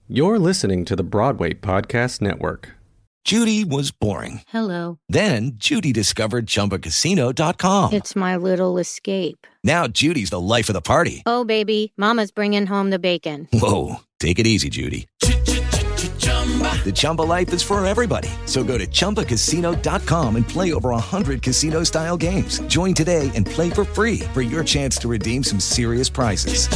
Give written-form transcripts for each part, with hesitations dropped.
You're listening to the Broadway Podcast Network. Judy was boring. Hello. Then Judy discovered ChumbaCasino.com. It's my little escape. Now Judy's the life of the party. Oh, baby, mama's bringing home the bacon. Whoa, take it easy, Judy. The Chumba life is for everybody. So go to ChumbaCasino.com and play over 100 casino-style games. Join today and play for free for your chance to redeem some serious prizes.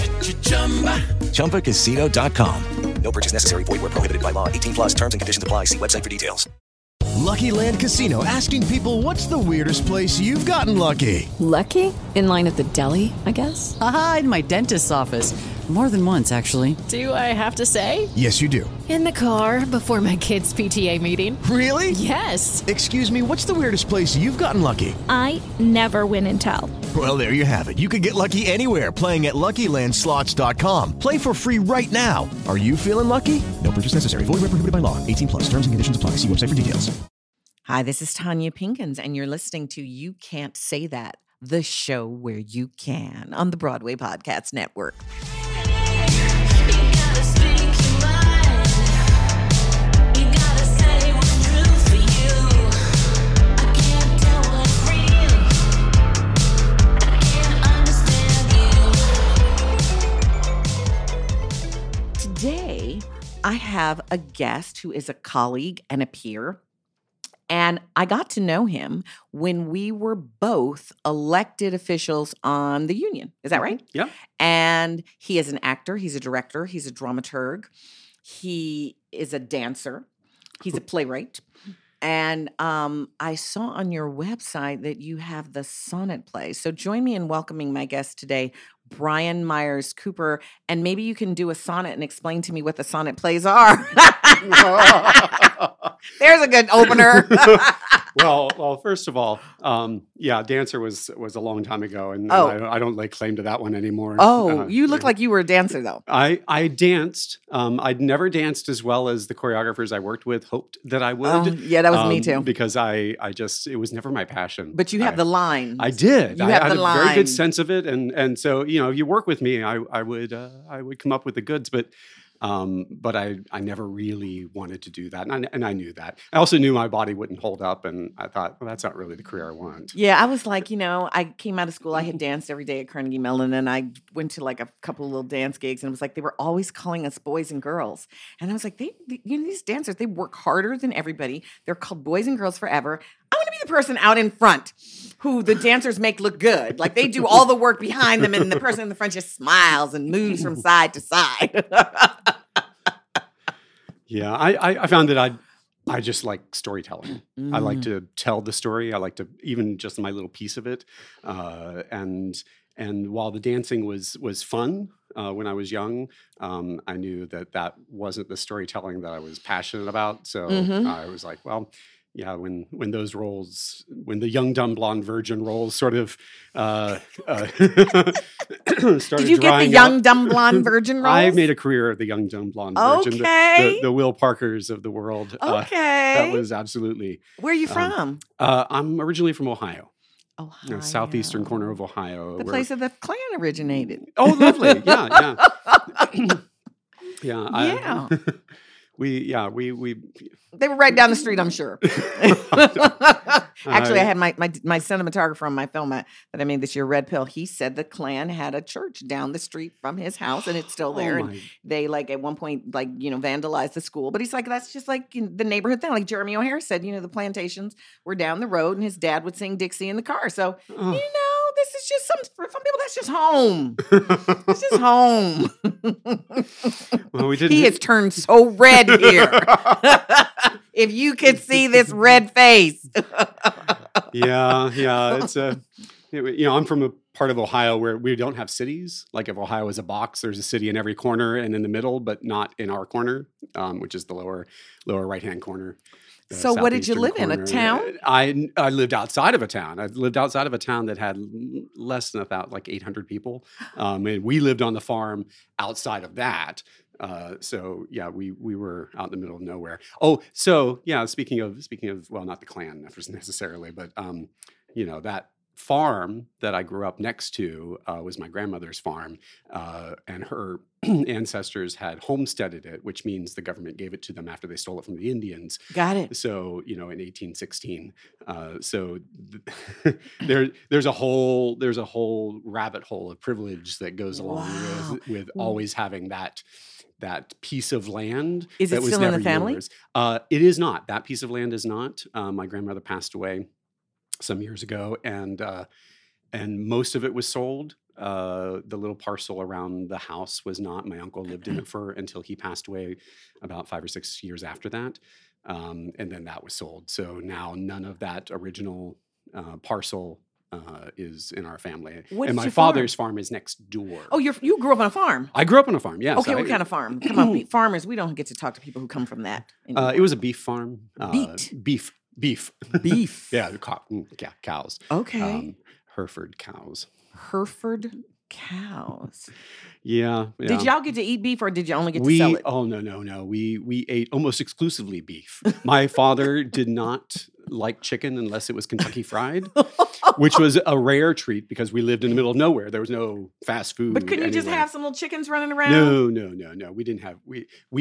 ChumbaCasino.com. No purchase necessary. Void where prohibited by law. 18 plus terms and conditions apply. See website for details. Lucky Land Casino, asking people, what's the weirdest place you've gotten lucky? Lucky? In line at the deli, I guess? Aha, in my dentist's office. More than once, actually. Do I have to say? Yes, you do. In the car before my kids' PTA meeting. Really? Yes. Excuse me, what's the weirdest place you've gotten lucky? I never win and tell. Well, there you have it. You can get lucky anywhere, playing at LuckyLandSlots.com. Play for free right now. Are you feeling lucky? No purchase necessary. Void where prohibited by law. 18 plus. Terms and conditions apply. See website for details. Hi, this is Tanya Pinkins, and you're listening to You Can't Say That, the show where you can, on the Broadway Podcast Network. Today, I have a guest who is a colleague and a peer. And I got to know him when we were both elected officials on the union. Is that right? Yeah. And he is an actor. He's a director. He's a dramaturg. He is a dancer. He's a playwright. And I saw on your website that you have the sonnet play. So join me in welcoming my guest today, Brian Myers Cooper. And maybe you can do a sonnet and explain to me what the sonnet plays are. There's a good opener. Well, first of all, dancer was a long time ago, and I don't lay claim to that one anymore. Oh, you look like you were a dancer, though. I danced. I'd never danced as well as the choreographers I worked with hoped that I would. Oh, yeah, that was me too. Because I just it was never my passion. But you have the line. I did. You I have had the a line. very good sense of it, and so if you work with me, I would come up with the goods, but I never really wanted to do that. And I knew that. I also knew my body wouldn't hold up. And I thought, well, that's not really the career I want. Yeah, I was like, I came out of school. I had danced every day at Carnegie Mellon. And I went to like a couple of little dance gigs. And it was like, they were always calling us boys and girls. And I was like, these dancers, they work harder than everybody. They're called boys and girls forever. I want to be the person out in front who the dancers make look good. Like they do all the work behind them. And the person in the front just smiles and moves from side to side. Yeah, I found that I just like storytelling. I like to tell the story. I like to even just my little piece of it. And while the dancing was fun when I was young, I knew that wasn't the storytelling that I was passionate about. So I was like, well, yeah, when those roles, when the young, dumb, blonde virgin roles sort of started Did you get the young, dumb, blonde virgin roles? I made a career of the young, dumb, blonde virgin. Okay. The Will Parkers of the world. Okay. That was absolutely. Where are you from? I'm originally from Ohio. Ohio. Southeastern corner of Ohio. The place that the Klan originated. Oh, lovely. Yeah. Yeah. We They were right down the street, I'm sure. Actually, I had my cinematographer on my film that I made this year, Red Pill. He said the Klan had a church down the street from his house, and it's still there. And they at one point vandalized the school. But he's like, that's just like the neighborhood thing. Like Jeremy O'Hare said, the plantations were down the road, and his dad would sing Dixie in the car. So this is just for some people. That's just home. It's just home. Well, we didn't. He has turned so red here. If you could see this red face. Yeah. It's I'm from a part of Ohio where we don't have cities. Like if Ohio is a box, there's a city in every corner and in the middle, but not in our corner, which is the lower right-hand corner. So what did you live in? A town? I lived outside of a town. I lived outside of a town that had less than about 800 people. And we lived on the farm outside of that. So yeah, we were out in the middle of nowhere. Oh, so yeah, speaking of, well, not the Klan necessarily, but that farm that I grew up next to was my grandmother's farm, and her ancestors had homesteaded it, which means the government gave it to them after they stole it from the Indians. Got it. So, in 1816. There's a whole rabbit hole of privilege that goes along with always having that piece of land. Is it still in the family? Yours. It is not. That piece of land is not. My grandmother passed away some years ago, and most of it was sold. The little parcel around the house was not. My uncle lived in it until he passed away about 5 or 6 years after that. And then that was sold. So now none of that original parcel is in our family. And my father's farm is next door. Oh, you grew up on a farm? I grew up on a farm, yes. Okay, what kind of farm? Come on, farmers, we don't get to talk to people who come from that. It was a beef farm. Beef. Beef. Yeah, cows. Okay. Hereford cows. Hereford cows. Yeah. Did y'all get to eat beef, or did you only get to sell it? Oh, no. We ate almost exclusively beef. My father did not like chicken unless it was Kentucky Fried, which was a rare treat because we lived in the middle of nowhere. There was no fast food. But couldn't you just have some little chickens running around? No. We didn't have. We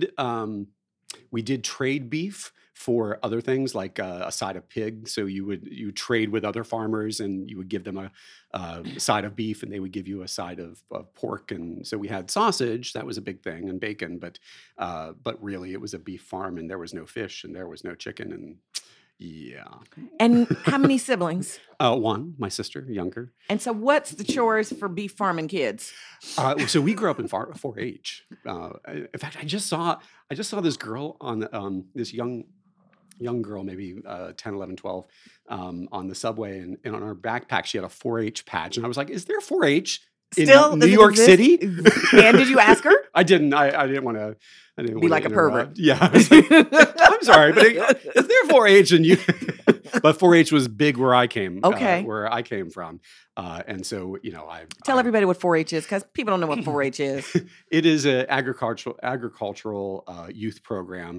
did trade beef for other things, like a side of pig. So you trade with other farmers, and you would give them a side of beef, and they would give you a side of pork. And so we had sausage, that was a big thing, and bacon. But really, it was a beef farm, and there was no fish, and there was no chicken, and yeah. And how many siblings? One, my sister, younger. And so, what's the chores for beef farming kids? So we grew up in 4-H. In fact, I just saw this girl on this young girl, maybe 10, 11, 12, on the subway, and on her backpack she had a 4-H patch, and I was like, "Is there 4-H in New York City?" And did you ask her? I didn't. I didn't want to. I didn't be like a pervert. Yeah. I'm sorry, but is there 4-H and you? But 4-H was big where I came. Okay. Where I came from, and so I tell everybody what 4-H is, because people don't know what 4-H is. It is an agricultural youth program,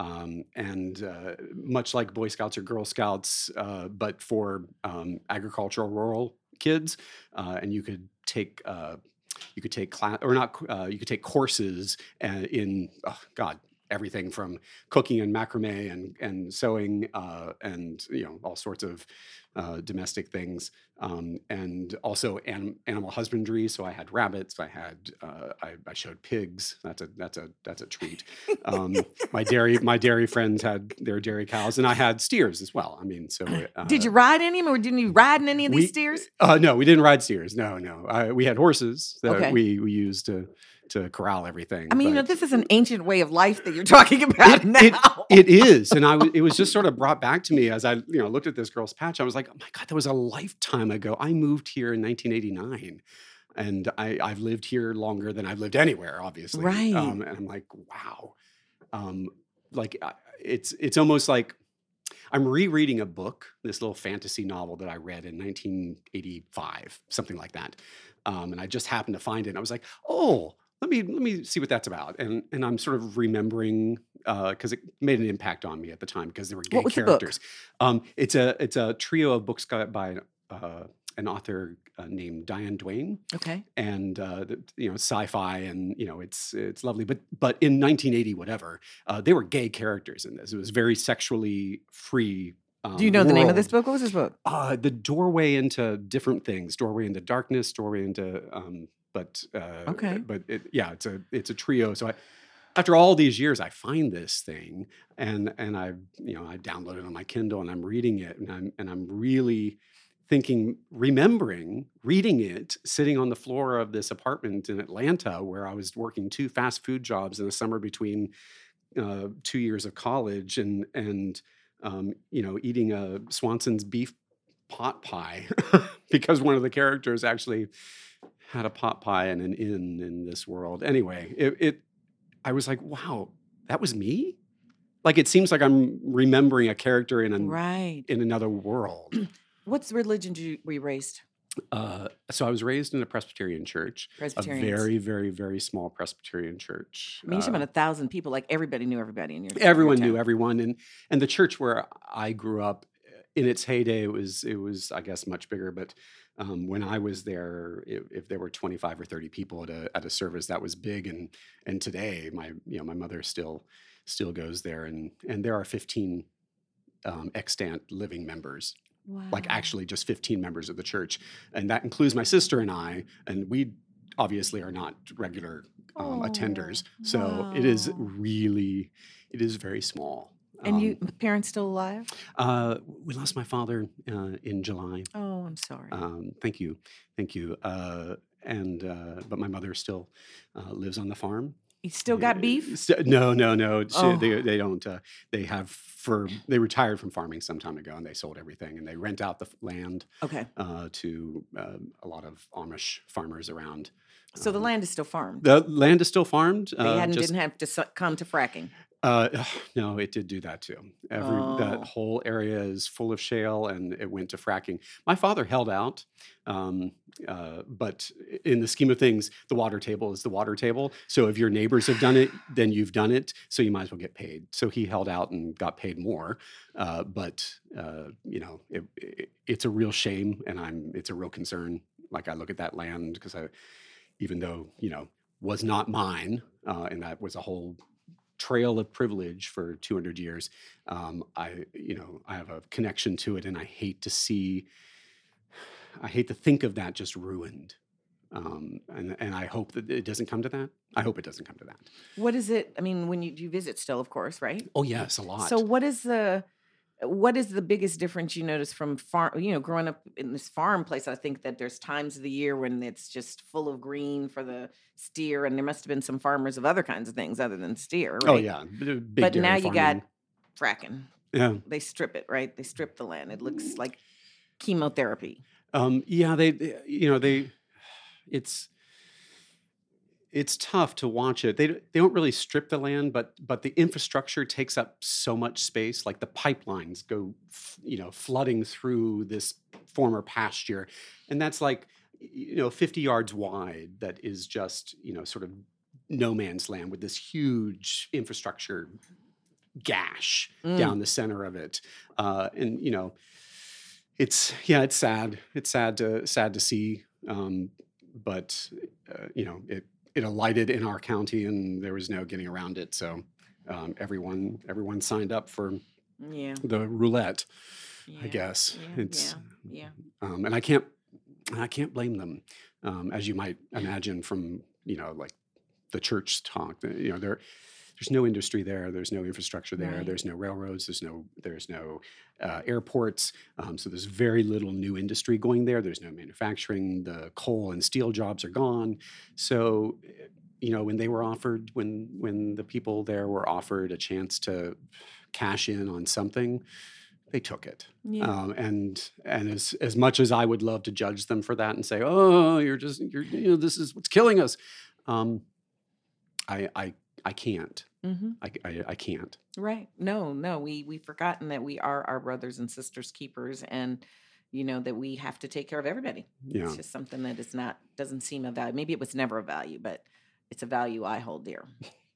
and much like Boy Scouts or Girl Scouts, but for agricultural rural kids, and you could take. You could take class, or not. You could take courses in everything from cooking and macrame and sewing, and all sorts of domestic things, and also animal husbandry. So I had rabbits. I showed pigs. That's a treat. My dairy friends had their dairy cows, and I had steers as well. I mean, so did you ride any of them, or didn't you ride in any of these steers? No, we didn't ride steers. No. We had horses that we used to corral everything. I mean, this is an ancient way of life that you're talking about now. It is, and it was just sort of brought back to me as I looked at this girl's patch. I was like, oh my God, that was a lifetime ago. I moved here in 1989, and I've lived here longer than I've lived anywhere, obviously. Right. And I'm like, wow. It's almost like I'm rereading a book, this little fantasy novel that I read in 1985, something like that. And I just happened to find it, and I was like, oh, let me see what that's about. And I'm sort of remembering, because it made an impact on me at the time, because there were gay characters. It's a trio of books by an author named Diane Duane. Okay. And sci-fi, and it's lovely. But in 1980, whatever, they were gay characters in this. It was very sexually free. Do you know the name of this book? What was this book? The Doorway into Different Things, Doorway into Darkness, Doorway into. Okay. But it's a trio. So after all these years, I find this thing, and I download it on my Kindle, and I'm reading it, and I'm really remembering reading it, sitting on the floor of this apartment in Atlanta where I was working 2 fast food jobs in the summer between 2 years of college, and eating a Swanson's beef pot pie because one of the characters actually had a pot pie and an inn in this world. Anyway, I was like, wow, that was me? Like, it seems like I'm remembering a character in another world. What religion were you raised? So I was raised in a Presbyterian church, a very, very, very small Presbyterian church. I mean, you're about 1,000 people. Like, everybody knew everybody in your everyone town. knew everyone, and the church where I grew up, in its heyday, it was I guess much bigger. But when I was there, if there were 25 or 30 people at a service, that was big. And today, my mother still goes there, and there are 15 extant living members. Wow. Like actually just 15 members of the church, and that includes my sister and I, and we obviously are not regular attenders. So wow. it is very small. And you parents still alive? We lost my father in July. Oh, I'm sorry. Thank you. But my mother still lives on the farm. You still got beef? No. Oh. They don't. They retired from farming some time ago, and they sold everything, and they rent out the land. Okay. To a lot of Amish farmers around. So the land is still farmed. The land is still farmed. They didn't have to come to fracking. No, it did do that too. That whole area is full of shale, and it went to fracking. My father held out, but in the scheme of things, the water table is the water table. So if your neighbors have done it, then you've done it. So you might as well get paid. So he held out and got paid more. But it's a real shame, and it's a real concern. Like I look at that land because even though was not mine, and that was a whole trail of privilege for 200 years. I have a connection to it, and I hate to think of that just ruined. And I hope that it doesn't come to that. I hope it doesn't come to that. What is it? I mean, when you visit still, of course, right? Oh yes, a lot. So what is the biggest difference you notice from growing up in this farm place? I think that there's times of the year when it's just full of green for the steer, and there must have been some farmers of other kinds of things other than steer, right? Oh yeah, but now you got fracking. Yeah, they strip it, right? They strip the land. It looks like chemotherapy. It's tough to watch it. They don't really strip the land, but the infrastructure takes up so much space. Like the pipelines go, flooding through this former pasture, and that's like 50 yards wide. That is just sort of no man's land with this huge infrastructure gash down the center of it, and it's sad. It's sad to see, but it alighted in our county, and there was no getting around it. So everyone signed up for the roulette, I guess. And I can't blame them, as you might imagine from like the church talk. There's no industry there. There's no infrastructure there. Right. There's no railroads. There's no airports. So there's very little new industry going there. There's no manufacturing. The coal and steel jobs are gone. So, when the people there were offered a chance to cash in on something, they took it. Yeah. And as much as I would love to judge them for that and say, oh, this is what's killing us. I can't. Mm-hmm. I can't. Right. No. We've forgotten that we are our brothers and sisters' keepers, and that we have to take care of everybody. Yeah. It's just something that doesn't seem a value. Maybe it was never a value, but it's a value I hold dear.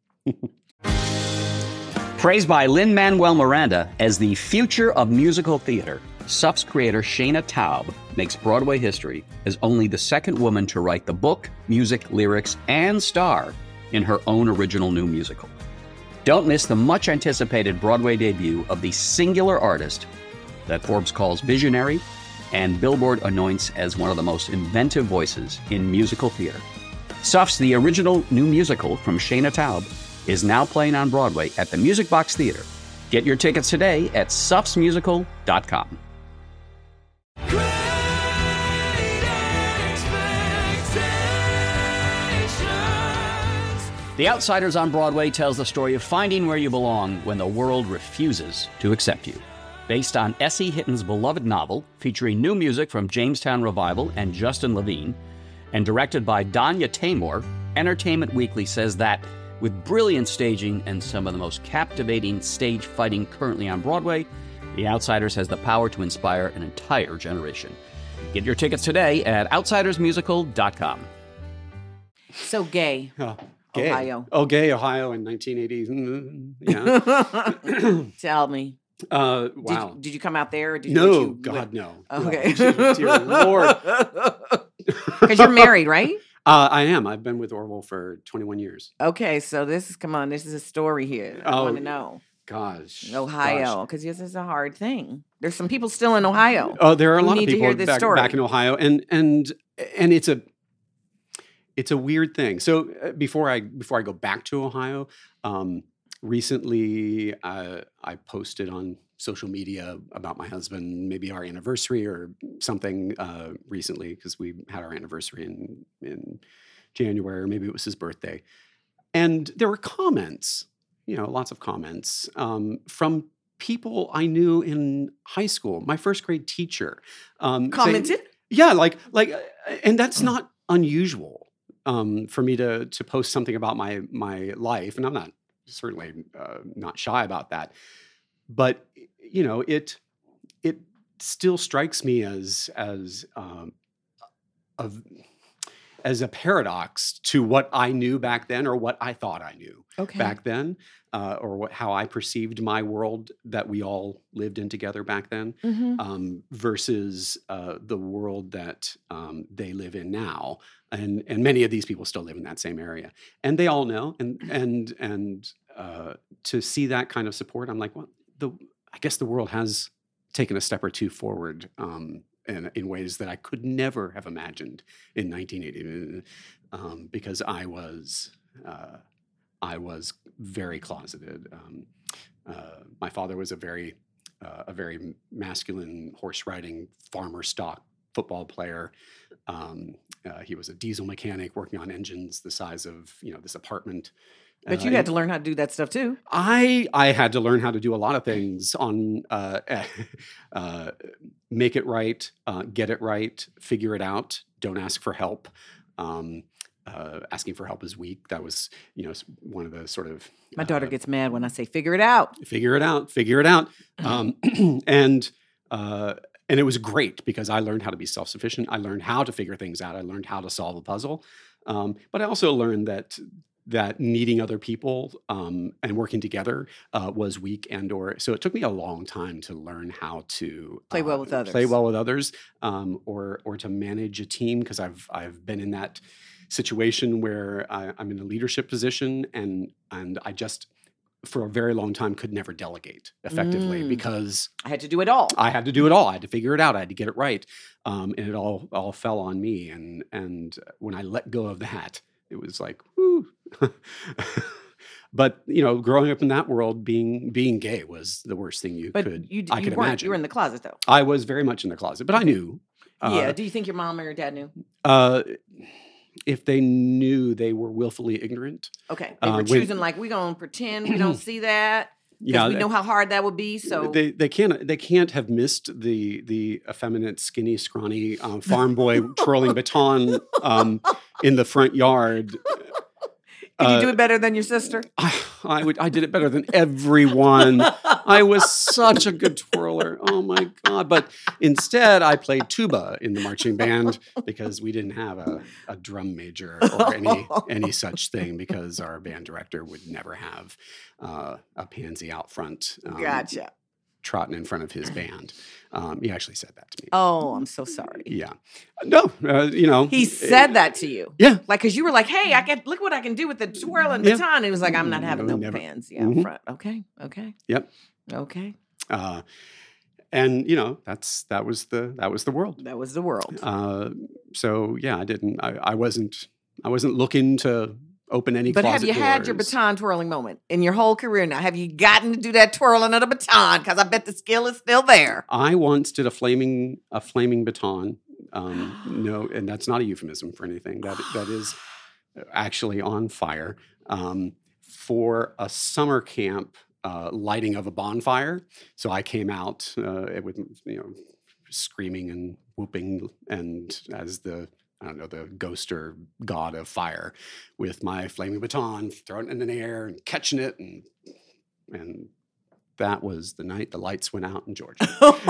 Praised by Lin-Manuel Miranda as the future of musical theater, SUF's creator Shana Taub makes Broadway history as only the second woman to write the book, music, lyrics, and star in her own original new musical. Don't miss the much-anticipated Broadway debut of the singular artist that Forbes calls visionary and Billboard anoints as one of the most inventive voices in musical theater. SUF's The Original New Musical from Shana Taub is now playing on Broadway at the Music Box Theater. Get your tickets today at sufsmusical.com. The Outsiders on Broadway tells the story of finding where you belong when the world refuses to accept you. Based on S.E. Hitton's beloved novel, featuring new music from Jamestown Revival and Justin Levine, and directed by Danya Taymor, Entertainment Weekly says that, with brilliant staging and some of the most captivating stage fighting currently on Broadway, The Outsiders has the power to inspire an entire generation. Get your tickets today at outsidersmusical.com. So gay. Gay. Ohio. Oh, gay Ohio in 1980s. Yeah. Tell me. Wow. Did you come out there? Or did No, you, God, no. Okay. No. Dear Lord. Because you're married, right? I am. I've been with Orville for 21 years. Okay, so this is a story here. I want to know. Gosh. Ohio, because this is a hard thing. There's some people still in Ohio. Oh, there are a lot of need to people hear this story. back in Ohio, and it's a weird thing. So before I go back to Ohio, recently I posted on social media about my husband, maybe our anniversary or something recently, because we had our anniversary in January, or maybe it was his birthday. And there were comments, lots of comments from people I knew in high school. My first grade teacher Commented? saying, yeah, like, and that's not unusual for me to post something about my life, and I'm not certainly not shy about that. But it still strikes me as a paradox to what I knew back then, or what I thought I knew back then, or how I perceived my world that we all lived in together back then, versus the world that they live in now. And many of these people still live in that same area, and they all know. And to see that kind of support, I'm like, well, I guess the world has taken a step or two forward in ways that I could never have imagined in 1980, because I was very closeted. My father was a very masculine horse riding farmer stock football player. He was a diesel mechanic working on engines the size of this apartment. But you had to learn how to do that stuff too. I had to learn how to do a lot of things on make it right, get it right, figure it out, don't ask for help. Asking for help is weak. That was, one of the sort of... My daughter gets mad when I say, figure it out. Figure it out. And it was great because I learned how to be self-sufficient. I learned how to figure things out. I learned how to solve a puzzle. But I also learned that needing other people and working together was weak, so it took me a long time to learn how to play well with others, or to manage a team, because I've been in that situation where I'm in a leadership position, and I just for a very long time could never delegate effectively because I had to do it all. I had to figure it out. I had to get it right, and it all fell on me. And when I let go of that, it was like, whoo. But growing up in that world, being gay was the worst thing I could imagine. You were in the closet though. I was very much in the closet, but I knew. Yeah. Do you think your mom or your dad knew? If they knew, they were willfully ignorant. Okay. They were choosing we're gonna pretend we don't see that. Because we know how hard that would be. So they can't have missed the effeminate, skinny, scrawny farm boy twirling baton in the front yard. Did you do it better than your sister? I did it better than everyone. I was such a good twirler. Oh my God. But instead I played tuba in the marching band because we didn't have a drum major or any such thing, because our band director would never have a pansy out front. Gotcha. Trotting in front of his band. He actually said that to me. Oh, I'm so sorry. Yeah. No, He said that to you. Yeah. Because you were like, hey, look what I can do with the twirling baton. And he was like, I'm not having no pansy out front. Okay. Yep. Okay. And that was the world. That was the world. So yeah, I wasn't looking to open any closet doors. But have you had your baton twirling moment in your whole career now? Have you gotten to do that twirling of the baton? Because I bet the skill is still there. I once did a flaming baton. No, and that's not a euphemism for anything. That is actually on fire for a summer camp lighting of a bonfire. So I came out with screaming and whooping, and as the ghost or god of fire, with my flaming baton, throwing it in the air and catching it. And that was the night the lights went out in Georgia.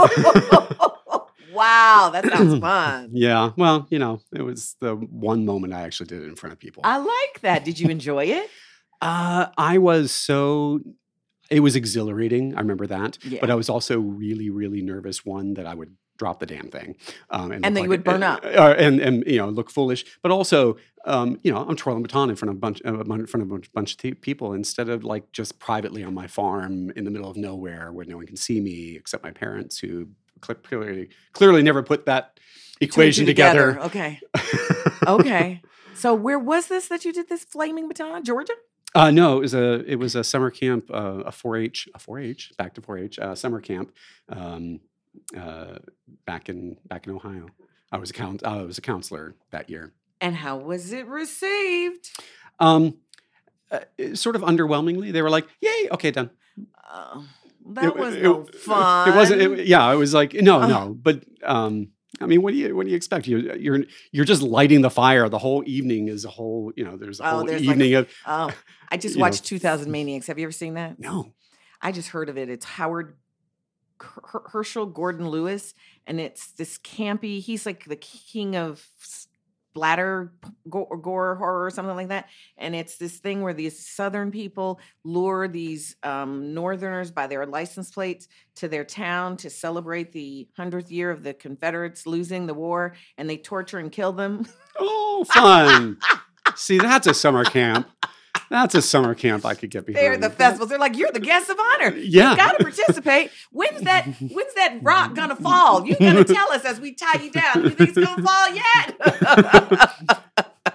Wow, that sounds fun. Yeah, well, it was the one moment I actually did it in front of people. I like that. Did you enjoy it? I was so... It was exhilarating. I remember that. Yeah. But I was also really, really nervous, one, that I would drop the damn thing. And then you would burn up. And look foolish. But also, I'm twirling a baton in front of a bunch of people instead of like just privately on my farm in the middle of nowhere where no one can see me except my parents, who clearly never put that equation together. Okay. Okay. So where was this that you did this flaming baton? Georgia? No, it was a summer camp, a 4-H, back to 4-H, summer camp, back in Ohio. I was a counselor that year. And how was it received? Sort of underwhelmingly. They were like, "Yay, okay, done." That was no fun. It wasn't. It was like no. But I mean, what do you expect? You're just lighting the fire. The whole evening is a whole. There's a whole evening of. I just watched 2000 Maniacs. Have you ever seen that? No. I just heard of it. It's Howard Herschel Gordon Lewis, and it's this campy. He's like the king of splatter gore horror or something like that. And it's this thing where these Southern people lure these Northerners by their license plates to their town to celebrate the 100th year of the Confederates losing the war, and they torture and kill them. Oh, fun. See, that's a summer camp. That's a summer camp I could get behind. They're the festivals. They're like, you're the guest of honor. Yeah. You got to participate. When's that rock going to fall? You're going to tell us as we tie you down. You think it's going to fall yet?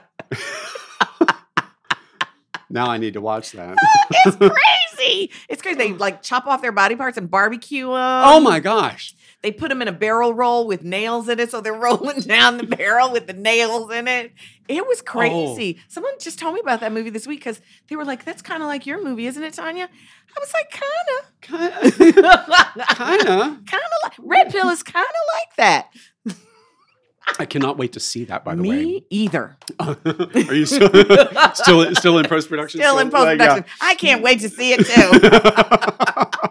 Now I need to watch that. It's crazy. It's crazy. They like chop off their body parts and barbecue them. Oh my gosh. They put them in a barrel roll with nails in it, so they're rolling down the barrel with the nails in it. It was crazy. Oh. Someone just told me about that movie this week because they were like, that's kind of like your movie, isn't it, Tanya? I was like, kind of. Red Pill is kind of like that. I cannot wait to see that, by the way. Me either. Are you still in post-production? Still in post-production. Yeah. I can't wait to see it, too.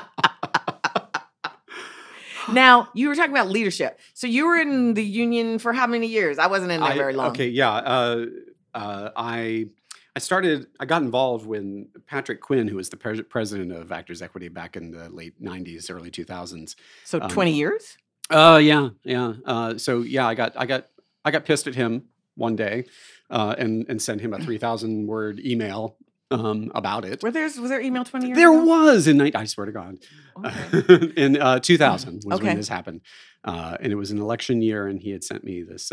Now, you were talking about leadership. So you were in the union for how many years? I wasn't in there very long. Okay, yeah. I got involved when Patrick Quinn, who was the president of Actors Equity back in the late 90s, early 2000s. So 20 years? Yeah. I got pissed at him one day and sent him a 3,000 word email about it. Was there email 20 years there ago? Was I swear to God. Okay. In 2000 was when this happened. And it was an election year, and he had sent me this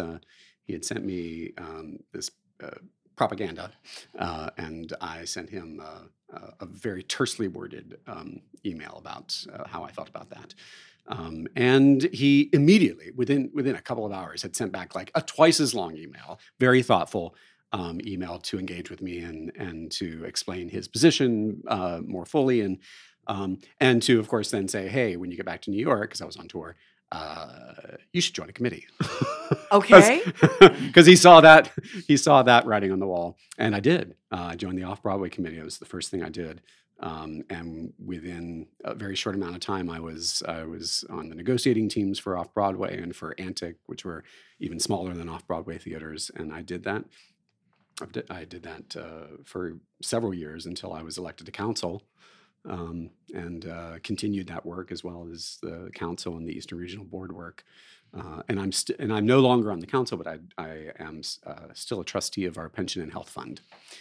propaganda, and I sent him a very tersely worded email about how I felt about that. And he immediately, within a couple of hours, had sent back like a twice as long email, very thoughtful email to engage with me and to explain his position more fully, and to, of course, then say, hey, when you get back to New York, because I was on tour, you should join a committee. Okay. Because he saw that writing on the wall, and I did. I joined the Off-Broadway committee. It was the first thing I did. And within a very short amount of time, I was on the negotiating teams for Off-Broadway and for Antic, which were even smaller than Off-Broadway theaters. And I did that. I did that for several years until I was elected to council, and continued that work as well as the council and the Eastern Regional Board work. And I'm no longer on the council, but I am still a trustee of our pension and health fund.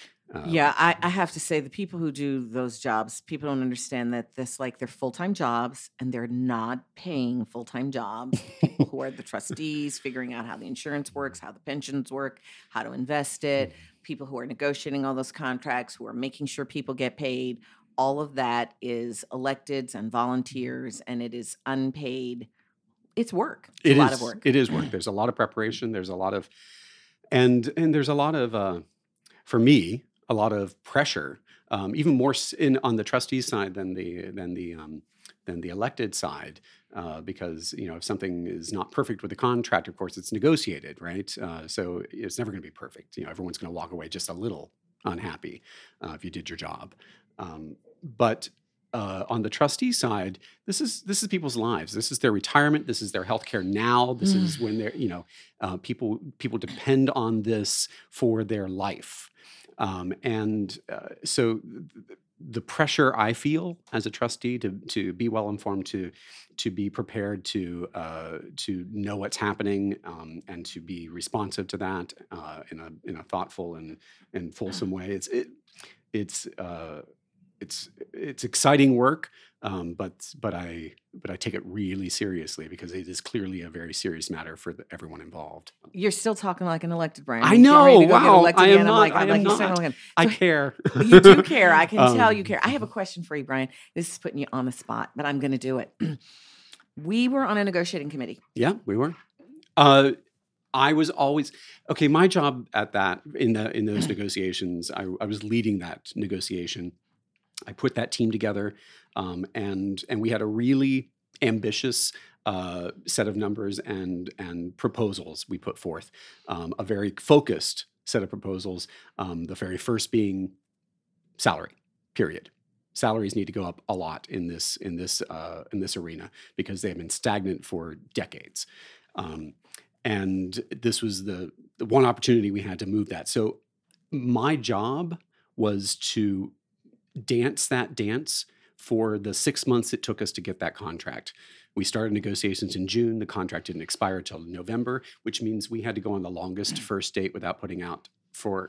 I have to say, the people who do those jobs, people don't understand that they're full-time jobs, and they're not paying full-time jobs. People who are the trustees, figuring out how the insurance works, how the pensions work, how to invest it, people who are negotiating all those contracts, who are making sure people get paid. All of that is electeds and volunteers, and it is unpaid. It's work. It's a lot of work. It is work. There's a lot of preparation. There's a lot of, and there's a lot of, for me, a lot of pressure, even more on the trustees side than the elected side, because if something is not perfect with the contract, of course it's negotiated, right? So it's never going to be perfect. Everyone's going to walk away just a little unhappy if you did your job. But on the trustee side, this is people's lives. This is their retirement. This is their healthcare now. This is when they're people depend on this for their life. So the pressure I feel as a trustee to be well informed, to be prepared to know what's happening, and to be responsive to that in a thoughtful and fulsome way. It's exciting work, but I take it really seriously because it is clearly a very serious matter for everyone involved. You're still talking like an elected, Brian. I know. Wow. I am not. I care. You do care. I can tell you care. I have a question for you, Brian. This is putting you on the spot, but I'm going to do it. We were on a negotiating committee. Yeah, we were. I was always my job at that in those negotiations. I was leading that negotiation. I put that team together, and we had a really ambitious set of numbers and proposals we put forth. A very focused set of proposals. The very first being salary. Period. Salaries need to go up a lot in this arena because they have been stagnant for decades. And this was the one opportunity we had to move that. So my job was to dance that dance for the 6 months it took us to get that contract. We started negotiations in June. The contract didn't expire till November, which means we had to go on the longest first date without putting out for,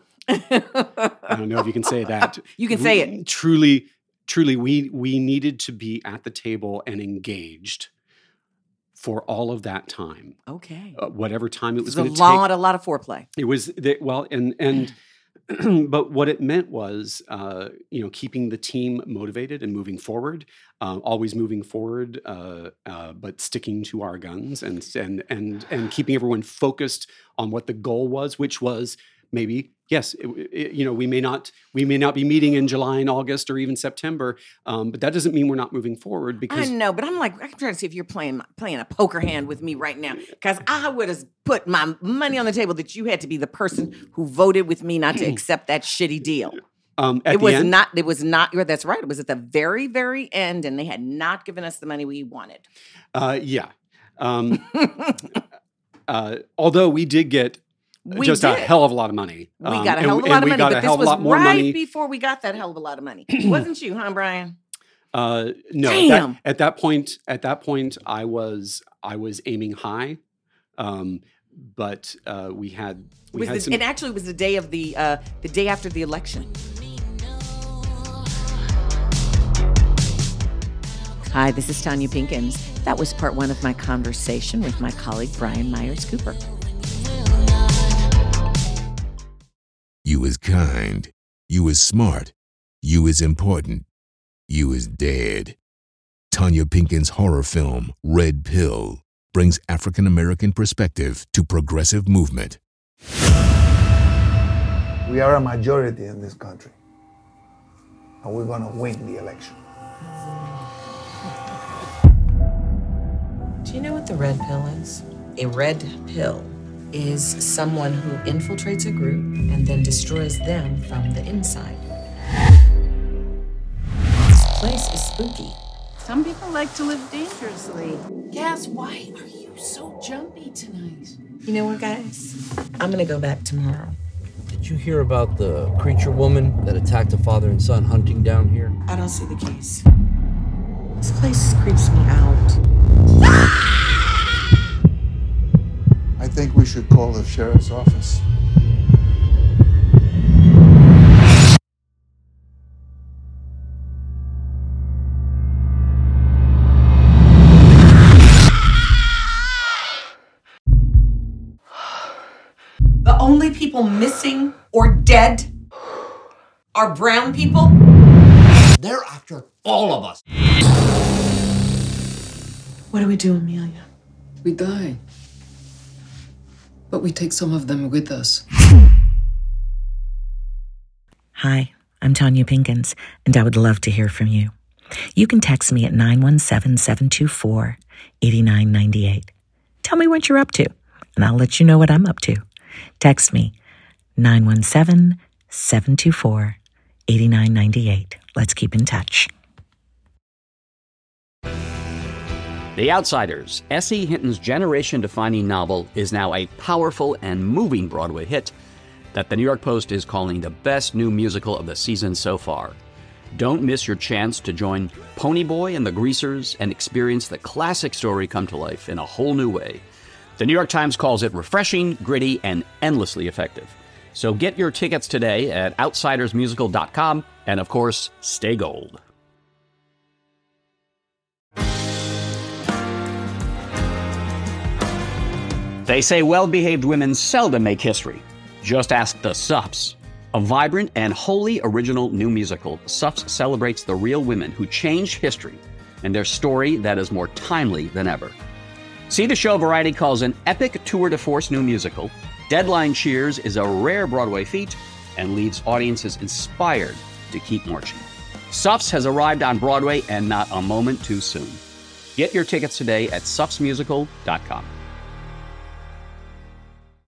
I don't know if you can say that. You can say it. Truly, we needed to be at the table and engaged for all of that time. Okay. Whatever time it was going to take. A lot of foreplay. It was, and but what it meant was, keeping the team motivated and moving forward, always moving forward, but sticking to our guns and keeping everyone focused on what the goal was, which was maybe, yes, we may not be meeting in July and August or even September, but that doesn't mean we're not moving forward. Because I know, but I'm trying to see if you're playing a poker hand with me right now, because I would have put my money on the table that you had to be the person who voted with me not to accept that shitty deal. It was not. That's right. It was at the very, very end, and they had not given us the money we wanted. Yeah. Although we did get. A hell of a lot of money. We got a hell of a lot of money, but this was right before we got that hell of a lot of money. Wasn't you, huh, Brian? No. Damn. At that point, I was aiming high, but we had some. It actually was the day of the day after the election. Hi, this is Tanya Pinkins. That was part one of my conversation with my colleague Brian Myers Cooper. You is kind. You is smart. You is important. You is dead. Tanya Pinkins' horror film, Red Pill, brings African-American perspective to progressive movement. We are a majority in this country, and we're going to win the election. Do you know what the red pill is? A red pill is someone who infiltrates a group and then destroys them from the inside. This place is spooky. Some people like to live dangerously. Cass, why are you so jumpy tonight? You know what, guys? I'm gonna go back tomorrow. Did you hear about the creature woman that attacked a father and son hunting down here? I don't see the case. This place creeps me out. I think we should call the sheriff's office. The only people missing or dead are brown people? They're after all of us. What do we do, Amelia? We die. But we take some of them with us. Hi, I'm Tanya Pinkins, and I would love to hear from you. You can text me at 917-724-8998. Tell me what you're up to, and I'll let you know what I'm up to. Text me, 917-724-8998. Let's keep in touch. The Outsiders, S.E. Hinton's generation-defining novel, is now a powerful and moving Broadway hit that the New York Post is calling the best new musical of the season so far. Don't miss your chance to join Ponyboy and the Greasers and experience the classic story come to life in a whole new way. The New York Times calls it refreshing, gritty, and endlessly effective. So get your tickets today at outsidersmusical.com, and of course, stay gold. They say well-behaved women seldom make history. Just ask the Suffs. A vibrant and wholly original new musical, Suffs celebrates the real women who changed history and their story that is more timely than ever. See the show Variety calls an epic tour de force new musical. Deadline cheers is a rare Broadway feat and leaves audiences inspired to keep marching. Suffs has arrived on Broadway and not a moment too soon. Get your tickets today at suffsmusical.com.